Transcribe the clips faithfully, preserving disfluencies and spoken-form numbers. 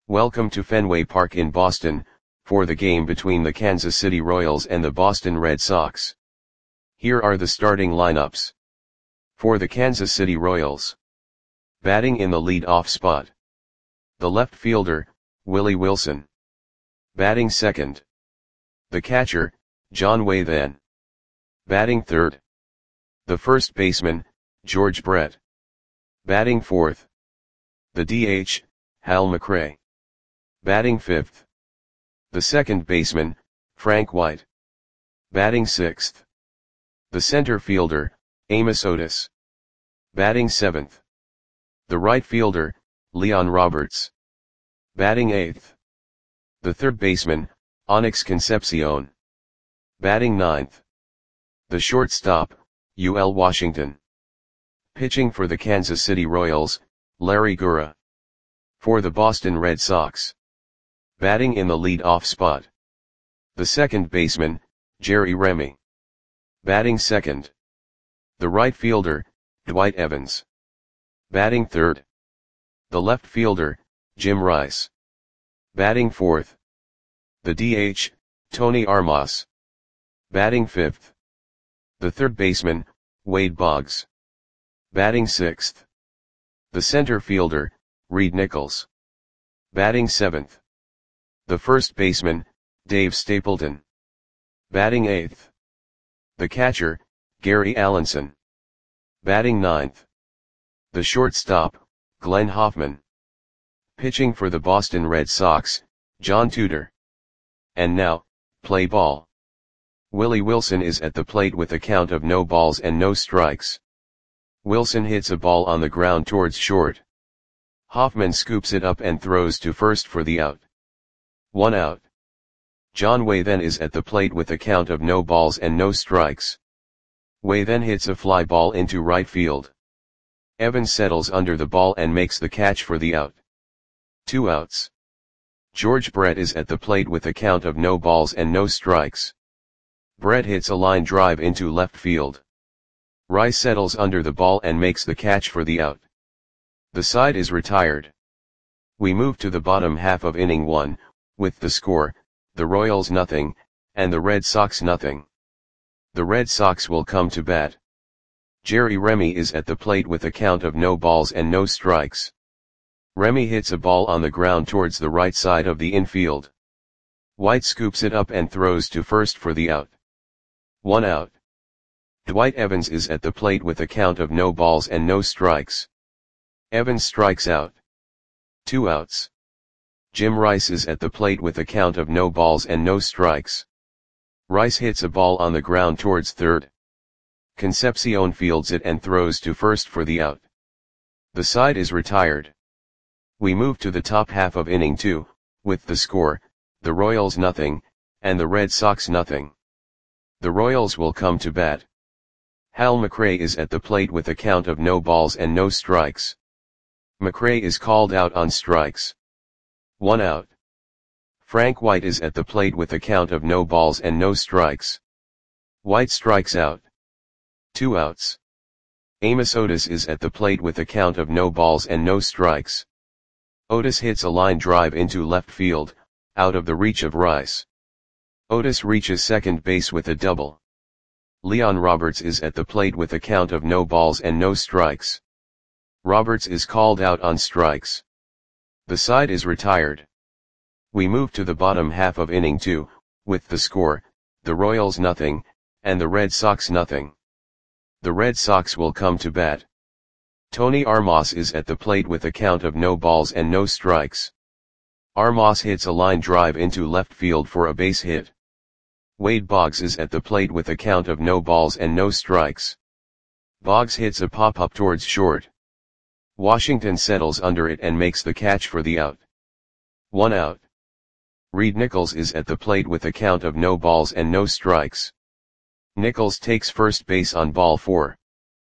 Welcome to Fenway Park in Boston, for the game between the Kansas City Royals and the Boston Red Sox. Here are the starting lineups. For the Kansas City Royals. Batting in the lead-off spot. The left fielder, Willie Wilson. Batting second. The catcher, John Waythan. Batting third. The first baseman, George Brett. Batting fourth. The D H, Hal McRae. Batting fifth. The second baseman, Frank White. Batting sixth. The center fielder, Amos Otis. Batting seventh. The right fielder, Leon Roberts. Batting eighth. The third baseman, Onyx Concepcion. Batting ninth. The shortstop, U L Washington. Pitching for the Kansas City Royals, Larry Gura. For the Boston Red Sox. Batting in the lead-off spot. The second baseman, Jerry Remy. Batting second. The right fielder, Dwight Evans. Batting third. The left fielder, Jim Rice. Batting fourth. The D H, Tony Armas. Batting fifth. The third baseman, Wade Boggs. Batting sixth. The center fielder, Reed Nichols. Batting seventh. The first baseman, Dave Stapleton. Batting eighth. The catcher, Gary Allenson. Batting ninth. The shortstop, Glenn Hoffman. Pitching for the Boston Red Sox, John Tudor. And now, play ball. Willie Wilson is at the plate with a count of no balls and no strikes. Wilson hits a ball on the ground towards short. Hoffman scoops it up and throws to first for the out. One out. John Waythan is at the plate with a count of no balls and no strikes. Waythan hits a fly ball into right field. Evans settles under the ball and makes the catch for the out. Two outs. George Brett is at the plate with a count of no balls and no strikes. Brett hits a line drive into left field. Rice settles under the ball and makes the catch for the out. The side is retired. We move to the bottom half of inning one, with the score, the Royals nothing, and the Red Sox nothing. The Red Sox will come to bat. Jerry Remy is at the plate with a count of no balls and no strikes. Remy hits a ball on the ground towards the right side of the infield. White scoops it up and throws to first for the out. One out. Dwight Evans is at the plate with a count of no balls and no strikes. Evans strikes out. Two outs. Jim Rice is at the plate with a count of no balls and no strikes. Rice hits a ball on the ground towards third. Concepcion fields it and throws to first for the out. The side is retired. We move to the top half of inning two, with the score, the Royals nothing, and the Red Sox nothing. The Royals will come to bat. Hal McRae is at the plate with a count of no balls and no strikes. McRae is called out on strikes. One out. Frank White is at the plate with a count of no balls and no strikes. White strikes out. Two outs. Amos Otis is at the plate with a count of no balls and no strikes. Otis hits a line drive into left field, out of the reach of Rice. Otis reaches second base with a double. Leon Roberts is at the plate with a count of no balls and no strikes. Roberts is called out on strikes. The side is retired. We move to the bottom half of inning two, with the score, the Royals nothing, and the Red Sox nothing. The Red Sox will come to bat. Tony Armas is at the plate with a count of no balls and no strikes. Armas hits a line drive into left field for a base hit. Wade Boggs is at the plate with a count of no balls and no strikes. Boggs hits a pop-up towards short. Washington settles under it and makes the catch for the out. One out. Reed Nichols is at the plate with a count of no balls and no strikes. Nichols takes first base on ball four.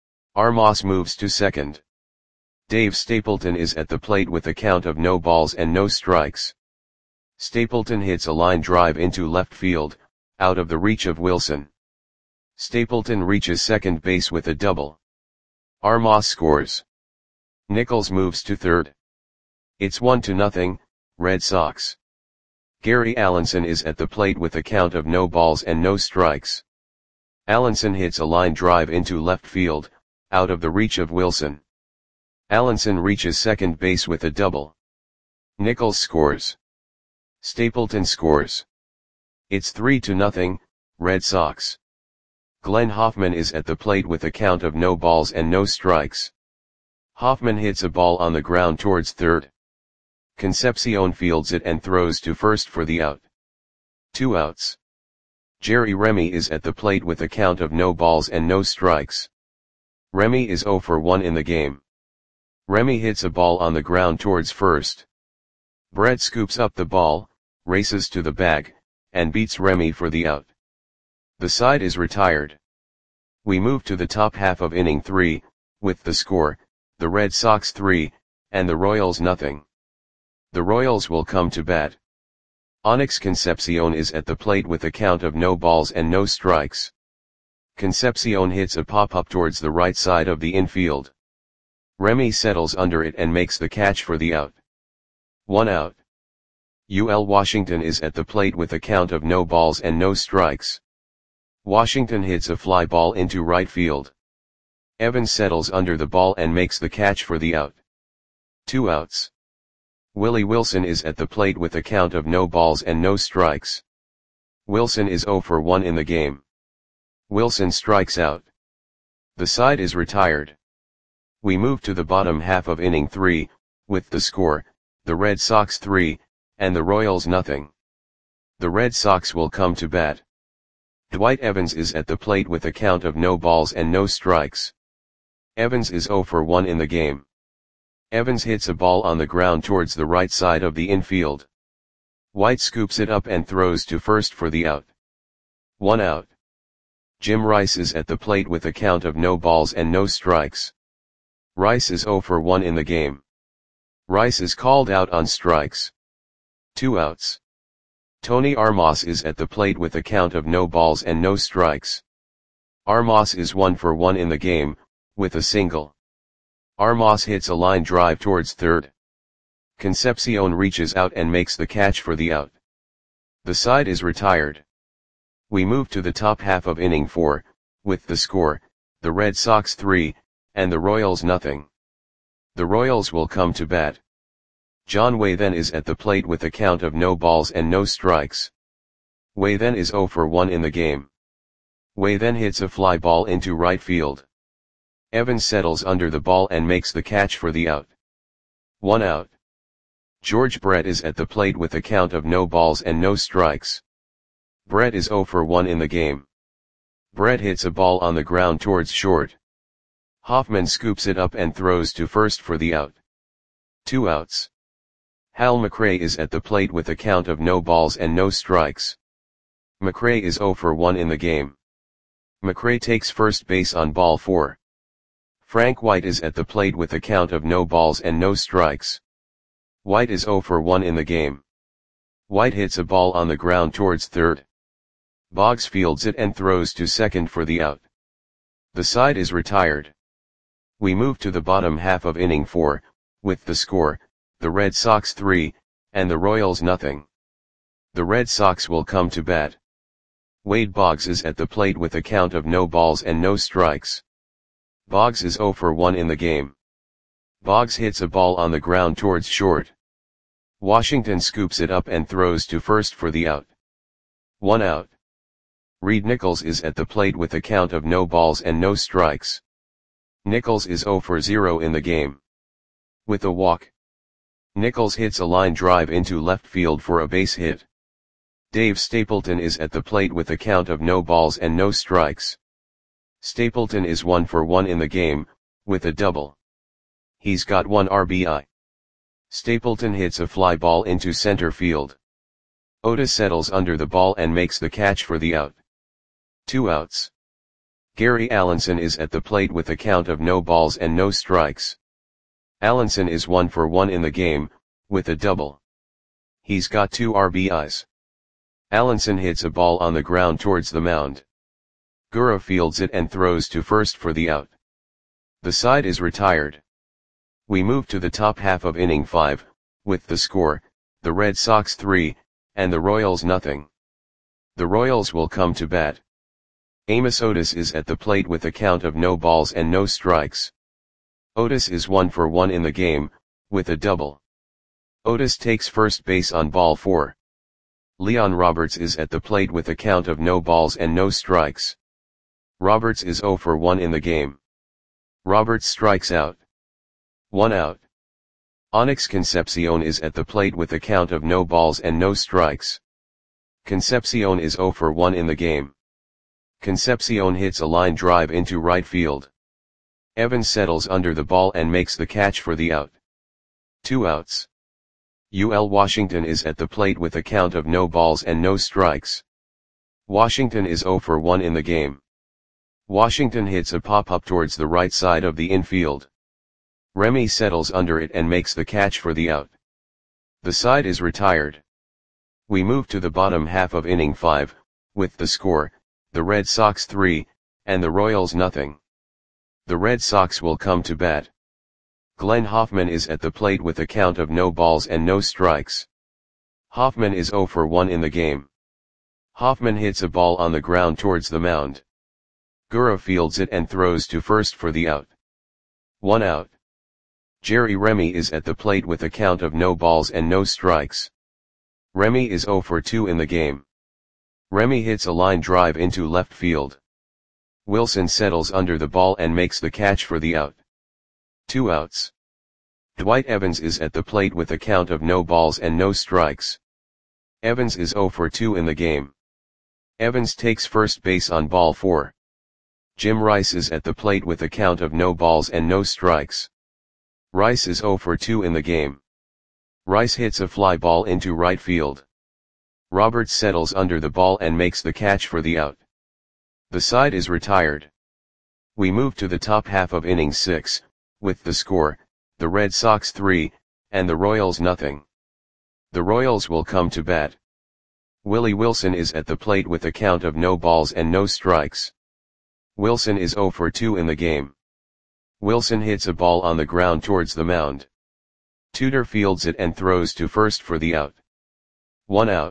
Armas moves to second. Dave Stapleton is at the plate with a count of no balls and no strikes. Stapleton hits a line drive into left field, out of the reach of Wilson. Stapleton reaches second base with a double. Armas scores. Nichols moves to third. It's one to nothing, Red Sox. Gary Allenson is at the plate with a count of no balls and no strikes. Allenson hits a line drive into left field, out of the reach of Wilson. Allenson reaches second base with a double. Nichols scores. Stapleton scores. It's three to nothing, Red Sox. Glenn Hoffman is at the plate with a count of no balls and no strikes. Hoffman hits a ball on the ground towards third. Concepcion fields it and throws to first for the out. Two outs. Jerry Remy is at the plate with a count of no balls and no strikes. Remy is oh for one in the game. Remy hits a ball on the ground towards first. Brett scoops up the ball, races to the bag, and beats Remy for the out. The side is retired. We move to the top half of inning three, with the score, the Red Sox three, and the Royals nothing. The Royals will come to bat. Onyx Concepcion is at the plate with a count of no balls and no strikes. Concepcion hits a pop-up towards the right side of the infield. Remy settles under it and makes the catch for the out. One out. U L Washington is at the plate with a count of no balls and no strikes. Washington hits a fly ball into right field. Evans settles under the ball and makes the catch for the out. Two outs. Willie Wilson is at the plate with a count of no balls and no strikes. Wilson is oh for one in the game. Wilson strikes out. The side is retired. We move to the bottom half of inning three, with the score, the Red Sox three, and the Royals nothing. The Red Sox will come to bat. Dwight Evans is at the plate with a count of no balls and no strikes. Evans is oh for one in the game. Evans hits a ball on the ground towards the right side of the infield. White scoops it up and throws to first for the out. One out. Jim Rice is at the plate with a count of no balls and no strikes. Rice is oh for one in the game. Rice is called out on strikes. Two outs. Tony Armas is at the plate with a count of no balls and no strikes. Armas is one for one in the game, with a single. Armas hits a line drive towards third. Concepcion reaches out and makes the catch for the out. The side is retired. We move to the top half of inning four, with the score, the Red Sox three, and the Royals nothing. The Royals will come to bat. John Waythen is at the plate with a count of no balls and no strikes. Waythen is oh for one in the game. Waythen hits a fly ball into right field. Evans settles under the ball and makes the catch for the out. One out. George Brett is at the plate with a count of no balls and no strikes. Brett is oh for one in the game. Brett hits a ball on the ground towards short. Hoffman scoops it up and throws to first for the out. Two outs. Hal McRae is at the plate with a count of no balls and no strikes. McRae is oh for one in the game. McRae takes first base on ball four. Frank White is at the plate with a count of no balls and no strikes. White is oh for one in the game. White hits a ball on the ground towards third. Boggs fields it and throws to second for the out. The side is retired. We move to the bottom half of inning four, with the score, the Red Sox three, and the Royals nothing. The Red Sox will come to bat. Wade Boggs is at the plate with a count of no balls and no strikes. Boggs is oh for one in the game. Boggs hits a ball on the ground towards short. Washington scoops it up and throws to first for the out. One out. Reed Nichols is at the plate with a count of no balls and no strikes. Nichols is oh for zero in the game. With a walk. Nichols hits a line drive into left field for a base hit. Dave Stapleton is at the plate with a count of no balls and no strikes. Stapleton is one for one in the game, with a double. He's got one R B I. Stapleton hits a fly ball into center field. Otis settles under the ball and makes the catch for the out. Two outs. Gary Allenson is at the plate with a count of no balls and no strikes. Allenson is one for one in the game, with a double. He's got two R B Is. Allenson hits a ball on the ground towards the mound. Gura fields it and throws to first for the out. The side is retired. We move to the top half of inning five, with the score, the Red Sox three, and the Royals nothing. The Royals will come to bat. Amos Otis is at the plate with a count of no balls and no strikes. Otis is one for one in the game, with a double. Otis takes first base on ball four. Leon Roberts is at the plate with a count of no balls and no strikes. Roberts is zero for one in the game. Roberts strikes out. One out. Onyx Concepcion is at the plate with a count of no balls and no strikes. Concepcion is zero for one in the game. Concepcion hits a line drive into right field. Evans settles under the ball and makes the catch for the out. Two outs. U L Washington is at the plate with a count of no balls and no strikes. Washington is zero for one in the game. Washington hits a pop-up towards the right side of the infield. Remy settles under it and makes the catch for the out. The side is retired. We move to the bottom half of inning five, with the score, the Red Sox three, and the Royals nothing. The Red Sox will come to bat. Glenn Hoffman is at the plate with a count of no balls and no strikes. Hoffman is zero for one in the game. Hoffman hits a ball on the ground towards the mound. Gura fields it and throws to first for the out. One out. Jerry Remy is at the plate with a count of no balls and no strikes. Remy is zero for two in the game. Remy hits a line drive into left field. Wilson settles under the ball and makes the catch for the out. Two outs. Dwight Evans is at the plate with a count of no balls and no strikes. Evans is zero for two in the game. Evans takes first base on ball four. Jim Rice is at the plate with a count of no balls and no strikes. Rice is zero for two in the game. Rice hits a fly ball into right field. Roberts settles under the ball and makes the catch for the out. The side is retired. We move to the top half of inning six, with the score, the Red Sox three, and the Royals nothing. The Royals will come to bat. Willie Wilson is at the plate with a count of no balls and no strikes. Wilson is zero for two in the game. Wilson hits a ball on the ground towards the mound. Tudor fields it and throws to first for the out. One out.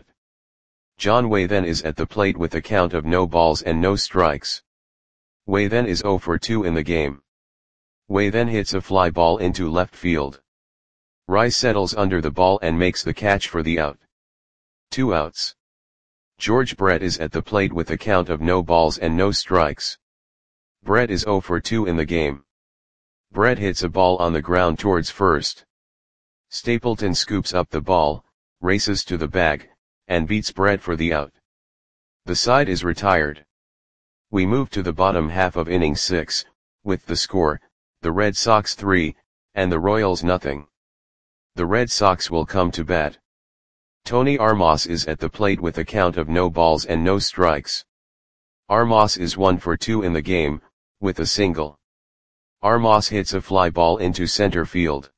John Way then is at the plate with a count of no balls and no strikes. Way then is zero for two in the game. Way then hits a fly ball into left field. Rice settles under the ball and makes the catch for the out. Two outs. George Brett is at the plate with a count of no balls and no strikes. Brett is zero for two in the game. Brett hits a ball on the ground towards first. Stapleton scoops up the ball, races to the bag, and beats Brett for the out. The side is retired. We move to the bottom half of inning six, with the score, the Red Sox three, and the Royals nothing. The Red Sox will come to bat. Tony Armas is at the plate with a count of no balls and no strikes. Armas is one for two in the game, with a single. Armas hits a fly ball into center field.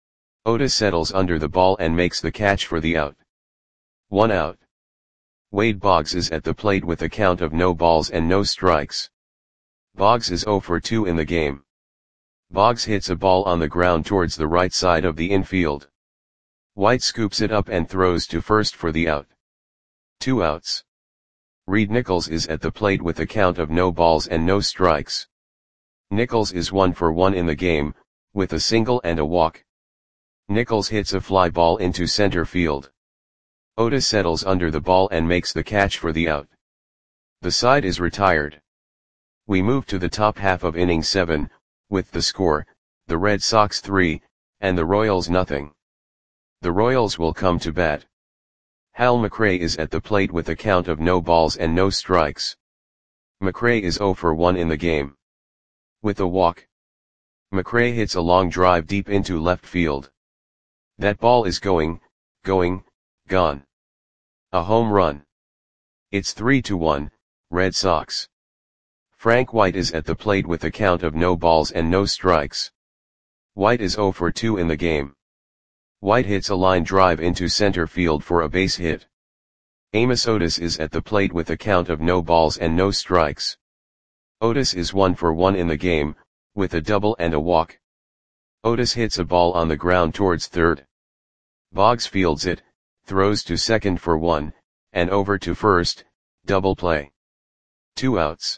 Otis settles under the ball and makes the catch for the out. One out. Wade Boggs is at the plate with a count of no balls and no strikes. Boggs is zero for two in the game. Boggs hits a ball on the ground towards the right side of the infield. White scoops it up and throws to first for the out. Two outs. Reed Nichols is at the plate with a count of no balls and no strikes. Nichols is one for one in the game, with a single and a walk. Nichols hits a fly ball into center field. Otis settles under the ball and makes the catch for the out. The side is retired. We move to the top half of inning seven, with the score, the Red Sox three, and the Royals nothing. The Royals will come to bat. Hal McRae is at the plate with a count of no balls and no strikes. McRae is zero for one in the game. With a walk. McRae hits a long drive deep into left field. That ball is going, going, gone. A home run. It's three to one, Red Sox. Frank White is at the plate with a count of no balls and no strikes. White is zero for two in the game. White hits a line drive into center field for a base hit. Amos Otis is at the plate with a count of no balls and no strikes. Otis is one for one in the game, with a double and a walk. Otis hits a ball on the ground towards third. Boggs fields it, throws to second for one, and over to first, double play. Two outs.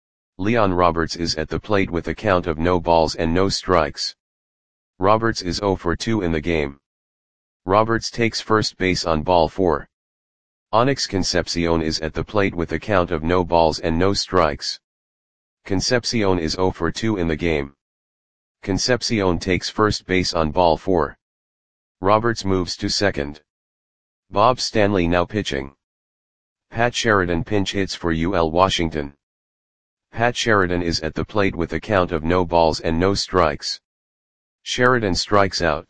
Leon Roberts is at the plate with a count of no balls and no strikes. Roberts is oh for two in the game. Roberts takes first base on ball four. Onyx Concepcion is at the plate with a count of no balls and no strikes. Concepcion is oh for two in the game. Concepcion takes first base on ball four. Roberts moves to second. Bob Stanley now pitching. Pat Sheridan pinch hits for U L Washington. Pat Sheridan is at the plate with a count of no balls and no strikes. Sheridan strikes out.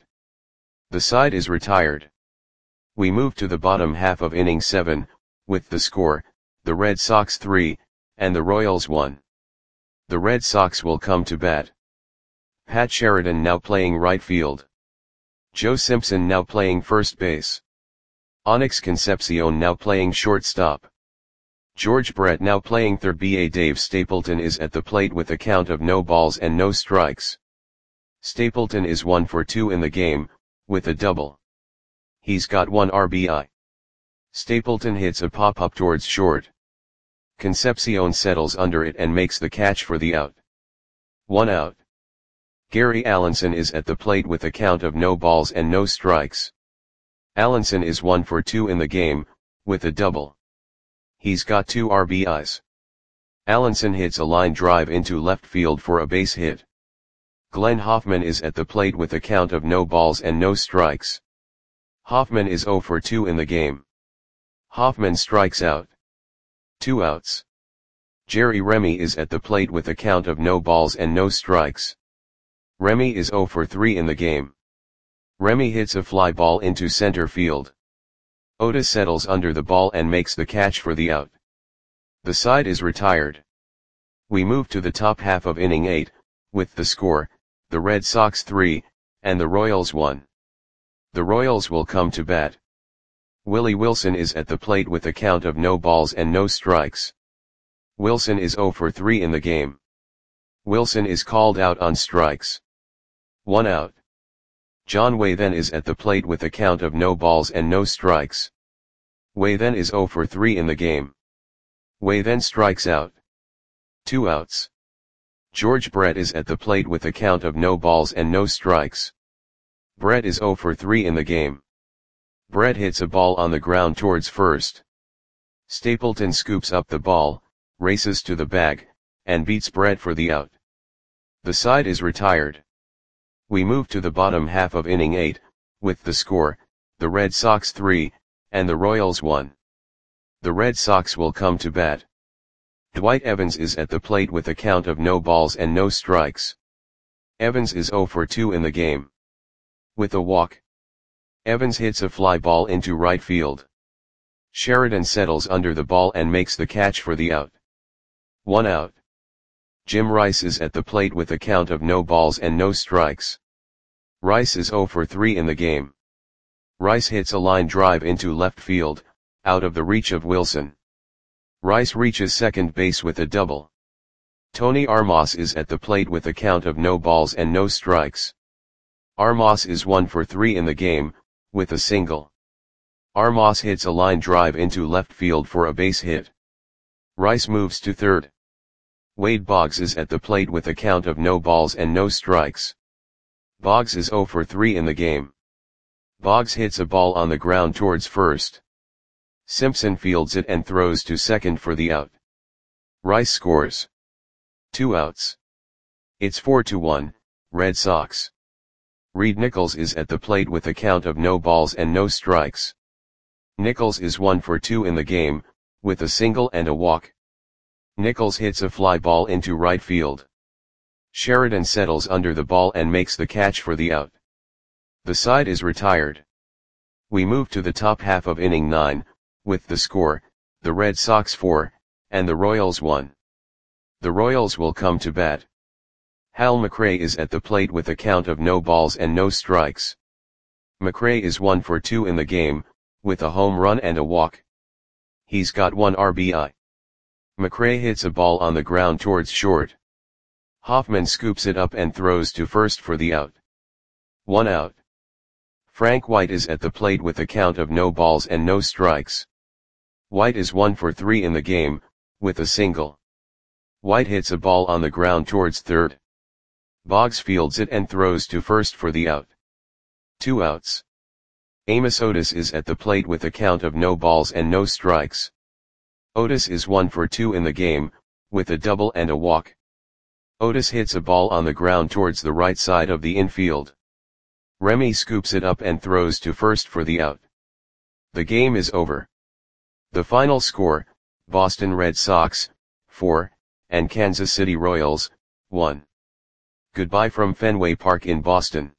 The side is retired. We move to the bottom half of inning seven, with the score, the Red Sox three, and the Royals one. The Red Sox will come to bat. Pat Sheridan now playing right field. Joe Simpson now playing first base. Onyx Concepcion now playing shortstop. George Brett now playing third. Dave Stapleton is at the plate with a count of no balls and no strikes. Stapleton is one for two in the game, with a double. He's got one R B I. Stapleton hits a pop-up towards short. Concepcion settles under it and makes the catch for the out. One out. Gary Allenson is at the plate with a count of no balls and no strikes. Allenson is one for two in the game, with a double. He's got two R B Is. Allenson hits a line drive into left field for a base hit. Glenn Hoffman is at the plate with a count of no balls and no strikes. Hoffman is oh for two in the game. Hoffman strikes out. Two outs. Jerry Remy is at the plate with a count of no balls and no strikes. Remy is oh for three in the game. Remy hits a fly ball into center field. Otis settles under the ball and makes the catch for the out. The side is retired. We move to the top half of inning eight, with the score, the Red Sox three, and the Royals one. The Royals will come to bat. Willie Wilson is at the plate with a count of no balls and no strikes. Wilson is oh for three in the game. Wilson is called out on strikes. One out. John Way then is at the plate with a count of no balls and no strikes. Way then is oh for three in the game. Way then strikes out. Two outs. George Brett is at the plate with a count of no balls and no strikes. Brett is oh for three in the game. Brett hits a ball on the ground towards first. Stapleton scoops up the ball, races to the bag, and beats Brett for the out. The side is retired. We move to the bottom half of inning eight, with the score, the Red Sox three, and the Royals one. The Red Sox will come to bat. Dwight Evans is at the plate with a count of no balls and no strikes. Evans is oh for two in the game. With a walk. Evans hits a fly ball into right field. Sheridan settles under the ball and makes the catch for the out. One out. Jim Rice is at the plate with a count of no balls and no strikes. Rice is oh for three in the game. Rice hits a line drive into left field, out of the reach of Wilson. Rice reaches second base with a double. Tony Armas is at the plate with a count of no balls and no strikes. Armas is one for three in the game, with a single. Armas hits a line drive into left field for a base hit. Rice moves to third. Wade Boggs is at the plate with a count of no balls and no strikes. Boggs is oh for three in the game. Boggs hits a ball on the ground towards first. Simpson fields it and throws to second for the out. Rice scores. Two outs. It's four to one, Red Sox. Reed Nichols is at the plate with a count of no balls and no strikes. Nichols is one for two in the game, with a single and a walk. Nichols hits a fly ball into right field. Sheridan settles under the ball and makes the catch for the out. The side is retired. We move to the top half of inning nine, with the score, the Red Sox four, and the Royals one. The Royals will come to bat. Hal McRae is at the plate with a count of no balls and no strikes. McRae is one for two in the game, with a home run and a walk. He's got one R B I. McRae hits a ball on the ground towards short. Hoffman scoops it up and throws to first for the out. One out. Frank White is at the plate with a count of no balls and no strikes. White is one for three in the game, with a single. White hits a ball on the ground towards third. Boggs fields it and throws to first for the out. Two outs. Amos Otis is at the plate with a count of no balls and no strikes. Otis is one for two in the game, with a double and a walk. Otis hits a ball on the ground towards the right side of the infield. Remy scoops it up and throws to first for the out. The game is over. The final score, Boston Red Sox, four, and Kansas City Royals, one. Goodbye from Fenway Park in Boston.